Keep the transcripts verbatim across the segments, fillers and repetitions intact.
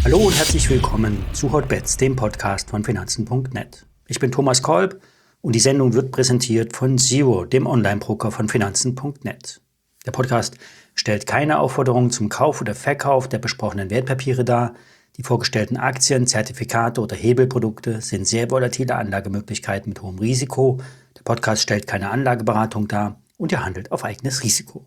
Hallo und herzlich willkommen zu Hotbets, dem Podcast von Finanzen punkt net. Ich bin Thomas Kolb und die Sendung wird präsentiert von Zero, dem Online-Broker von Finanzen punkt net. Der Podcast stellt keine Aufforderung zum Kauf oder Verkauf der besprochenen Wertpapiere dar. Die vorgestellten Aktien, Zertifikate oder Hebelprodukte sind sehr volatile Anlagemöglichkeiten mit hohem Risiko. Der Podcast stellt keine Anlageberatung dar und er handelt auf eigenes Risiko.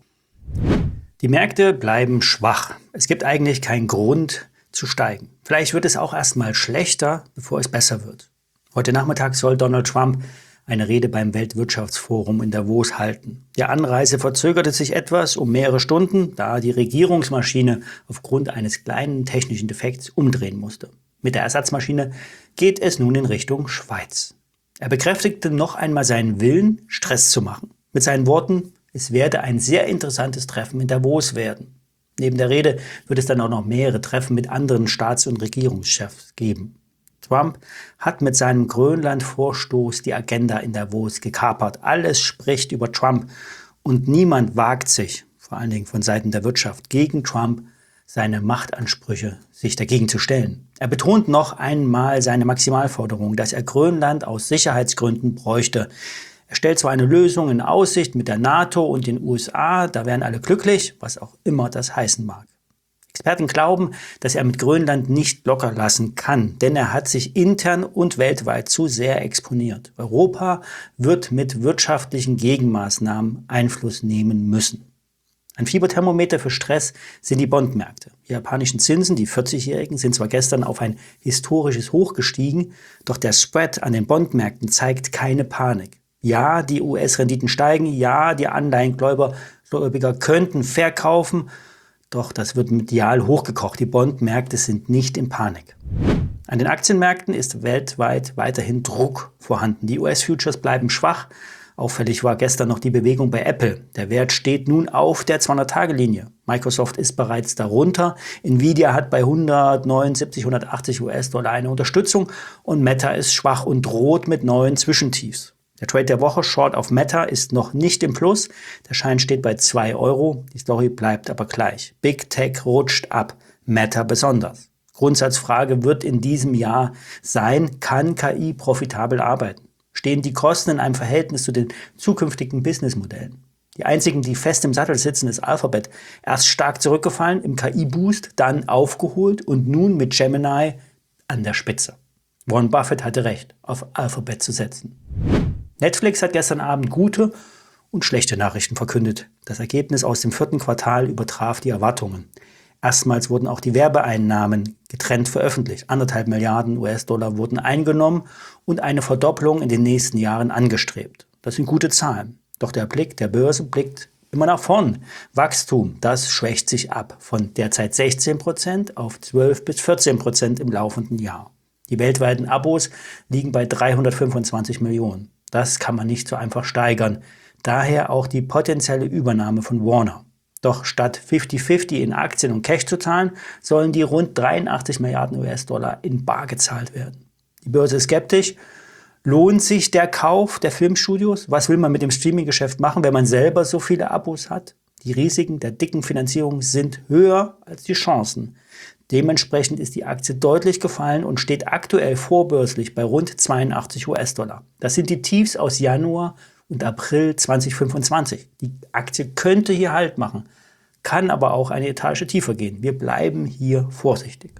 Die Märkte bleiben schwach. Es gibt eigentlich keinen Grund zu steigen. Vielleicht wird es auch erstmal schlechter, bevor es besser wird. Heute Nachmittag soll Donald Trump eine Rede beim Weltwirtschaftsforum in Davos halten. Die Anreise verzögerte sich etwas um mehrere Stunden, da die Regierungsmaschine aufgrund eines kleinen technischen Defekts umdrehen musste. Mit der Ersatzmaschine geht es nun in Richtung Schweiz. Er bekräftigte noch einmal seinen Willen, Stress zu machen. Mit seinen Worten: Es werde ein sehr interessantes Treffen in Davos werden. Neben der Rede wird es dann auch noch mehrere Treffen mit anderen Staats- und Regierungschefs geben. Trump hat mit seinem Grönland-Vorstoß die Agenda in Davos gekapert. Alles spricht über Trump und niemand wagt sich, vor allen Dingen von Seiten der Wirtschaft, gegen Trump seine Machtansprüche sich dagegen zu stellen. Er betont noch einmal seine Maximalforderung, dass er Grönland aus Sicherheitsgründen bräuchte. Er stellt zwar eine Lösung in Aussicht mit der NATO und den U S A, da wären alle glücklich, was auch immer das heißen mag. Experten glauben, dass er mit Grönland nicht locker lassen kann, denn er hat sich intern und weltweit zu sehr exponiert. Europa wird mit wirtschaftlichen Gegenmaßnahmen Einfluss nehmen müssen. Ein Fieberthermometer für Stress sind die Bondmärkte. Die japanischen Zinsen, die vierzigjährigen, sind zwar gestern auf ein historisches Hoch gestiegen, doch der Spread an den Bondmärkten zeigt keine Panik. Ja, die U S-Renditen steigen, ja, die Anleihengläubiger könnten verkaufen, doch das wird medial hochgekocht. Die Bondmärkte sind nicht in Panik. An den Aktienmärkten ist weltweit weiterhin Druck vorhanden. Die U S-Futures bleiben schwach. Auffällig war gestern noch die Bewegung bei Apple. Der Wert steht nun auf der zweihundert-Tage-Linie. Microsoft ist bereits darunter. Nvidia hat bei hundertneunundsiebzig, hundertachtzig US-Dollar eine Unterstützung und Meta ist schwach und droht mit neuen Zwischentiefs. Der Trade der Woche, Short auf Meta, ist noch nicht im Plus. Der Schein steht bei zwei Euro. Die Story bleibt aber gleich. Big Tech rutscht ab, Meta besonders. Grundsatzfrage wird in diesem Jahr sein: Kann K I profitabel arbeiten? Stehen die Kosten in einem Verhältnis zu den zukünftigen Businessmodellen? Die einzigen, die fest im Sattel sitzen, ist Alphabet. Erst stark zurückgefallen im K I-Boost, dann aufgeholt und nun mit Gemini an der Spitze. Warren Buffett hatte recht, auf Alphabet zu setzen. Netflix hat gestern Abend gute und schlechte Nachrichten verkündet. Das Ergebnis aus dem vierten Quartal übertraf die Erwartungen. Erstmals wurden auch die Werbeeinnahmen getrennt veröffentlicht. Anderthalb Milliarden U S-Dollar wurden eingenommen und eine Verdopplung in den nächsten Jahren angestrebt. Das sind gute Zahlen. Doch der Blick der Börse blickt immer nach vorn. Wachstum, das schwächt sich ab von derzeit sechzehn Prozent auf zwölf bis vierzehn Prozent im laufenden Jahr. Die weltweiten Abos liegen bei dreihundertfünfundzwanzig Millionen. Das kann man nicht so einfach steigern. Daher auch die potenzielle Übernahme von Warner. Doch statt fünfzig fünfzig in Aktien und Cash zu zahlen, sollen die rund dreiundachtzig Milliarden U S-Dollar in bar gezahlt werden. Die Börse ist skeptisch. Lohnt sich der Kauf der Filmstudios? Was will man mit dem Streaming-Geschäft machen, wenn man selber so viele Abos hat? Die Risiken der dicken Finanzierung sind höher als die Chancen. Dementsprechend ist die Aktie deutlich gefallen und steht aktuell vorbörslich bei rund zweiundachtzig US-Dollar. Das sind die Tiefs aus Januar und April zweitausendfünfundzwanzig. Die Aktie könnte hier Halt machen, kann aber auch eine Etage tiefer gehen. Wir bleiben hier vorsichtig.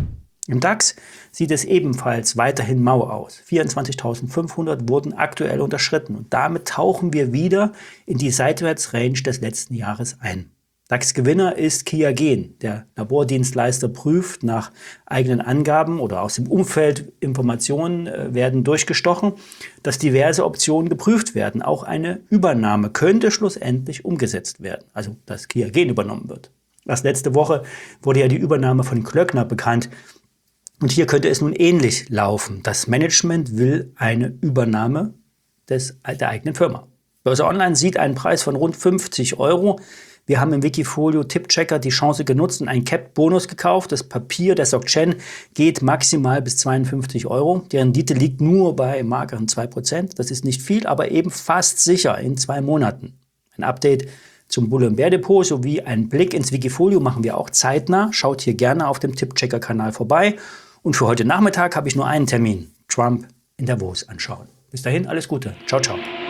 Im DAX sieht es ebenfalls weiterhin mau aus. vierundzwanzigtausendfünfhundert wurden aktuell unterschritten und damit tauchen wir wieder in die Seitwärtsrange des letzten Jahres ein. DAX-Gewinner ist Kia Gen. Der Labordienstleister prüft nach eigenen Angaben oder aus dem Umfeld Informationen äh, werden durchgestochen, dass diverse Optionen geprüft werden. Auch eine Übernahme könnte schlussendlich umgesetzt werden, also dass Kia Gen übernommen wird. Erst letzte Woche wurde ja die Übernahme von Klöckner bekannt. Und hier könnte es nun ähnlich laufen. Das Management will eine Übernahme des, der eigenen Firma. Börse Online sieht einen Preis von rund fünfzig Euro. Wir haben im Wikifolio Tippchecker die Chance genutzt und einen Capped-Bonus gekauft. Das Papier der SocGen geht maximal bis zweiundfünfzig Euro. Die Rendite liegt nur bei mageren zwei Prozent. Das ist nicht viel, aber eben fast sicher in zwei Monaten. Ein Update zum Bull- und Bär-Depot sowie einen Blick ins Wikifolio machen wir auch zeitnah. Schaut hier gerne auf dem Tippchecker-Kanal vorbei. Und für heute Nachmittag habe ich nur einen Termin. Trump in Davos anschauen. Bis dahin, alles Gute. Ciao, ciao.